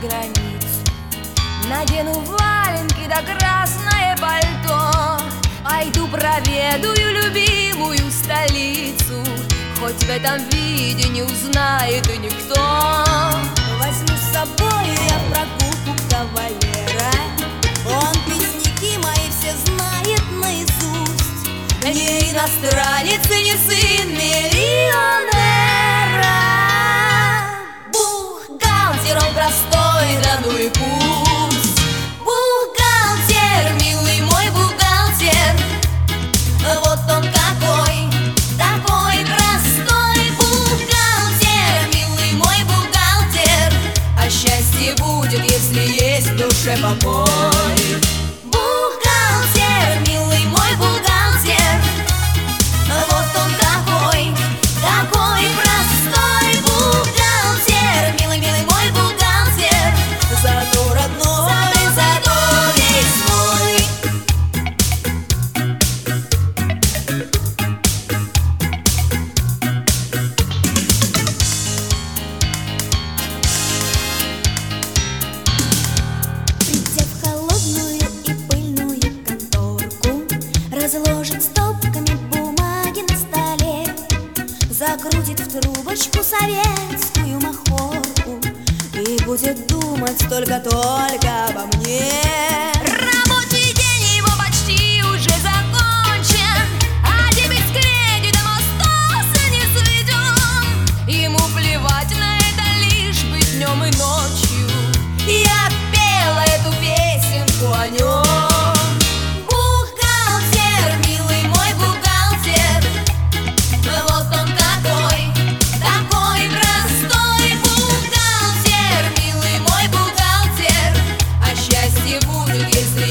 границ. Надену валенки да красное пальто, пойду проведаю любимую столицу, хоть в этом виде не узнает и никто. Возьму с собой я в прогулку кавалера, он песняки мои все знает наизусть. Не иностранец и не сын миллионера, бухгалтер он простой, да ну и пусть. Бухгалтер, милый мой бухгалтер, вот он какой, такой простой. Бухгалтер, милый мой бухгалтер, а счастье будет, если есть в душе покой. Бухгалтер, милый мой бухгалтер, вот он какой, такой простой. Бухгалтер, милый, милый мой бухгалтер, Зато родной, зато весь мой. придя в холодную и пыльную конторку, разложит стопками бумаги на столе, закрутит в трубочку советскую махорку и будет думать только обо мне. Рабочий день его почти уже закончен, а дебет с кредитом остался не сведен. Ему плевать на это, лишь бы днем и ночью я пела эту песенку о нем. Бухгалтер, милый мой бухгалтер, вот он какой, такой простой. Бухгалтер, милый мой бухгалтер, а счастье будет, если